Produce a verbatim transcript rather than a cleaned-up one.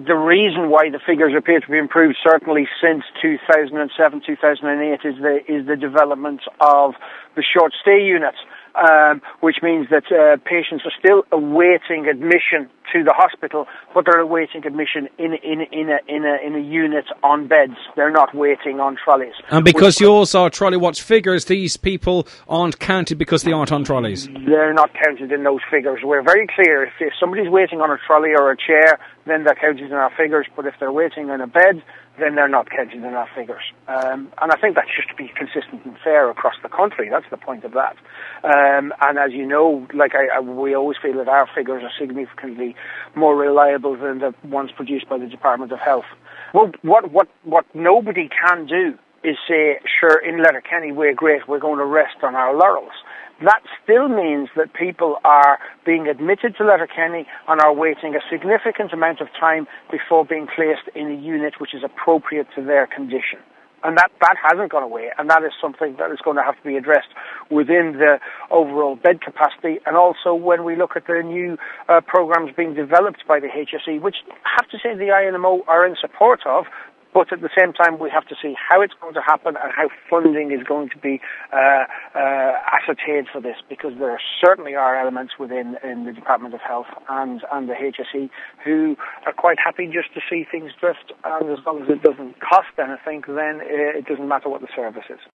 the reason why the figures appear to be improved, certainly since two thousand seven, two thousand eight, is the is the development of the short stay units, um, which means that uh, patients are still awaiting admission to the hospital, but they're awaiting admission in in in a in a in a unit on beds. They're not waiting on trolleys. And because which, you also trolley watch figures, these people aren't counted because they aren't on trolleys. They're not counted in those figures. We're very clear. If, if somebody's waiting on a trolley or a chair, then they're counted in our figures. But if they're waiting on a bed, then they're not counted in our figures. Um, and I think that's just to be consistent and fair across the country. That's the point of that. Um, and as you know, like I, I, we always feel that our figures are significantly more reliable than the ones produced by the Department of Health. Well, what what what nobody can do is say, sure, in Letterkenny we're great, we're going to rest on our laurels. That still means that people are being admitted to Letterkenny and are waiting a significant amount of time before being placed in a unit which is appropriate to their condition. And that, that hasn't gone away, and that is something that is going to have to be addressed within the overall bed capacity, and also when we look at the new uh, programs being developed by the H S E, which I have to say the I N M O are in support of, but at the same time we have to see how it's going to happen and how funding is going to be uh, uh, ascertained for this, because there certainly are elements within in the Department of Health and, and the H S E who are quite happy just to see things drift, and as long as it doesn't cost anything, then it doesn't matter what the service is.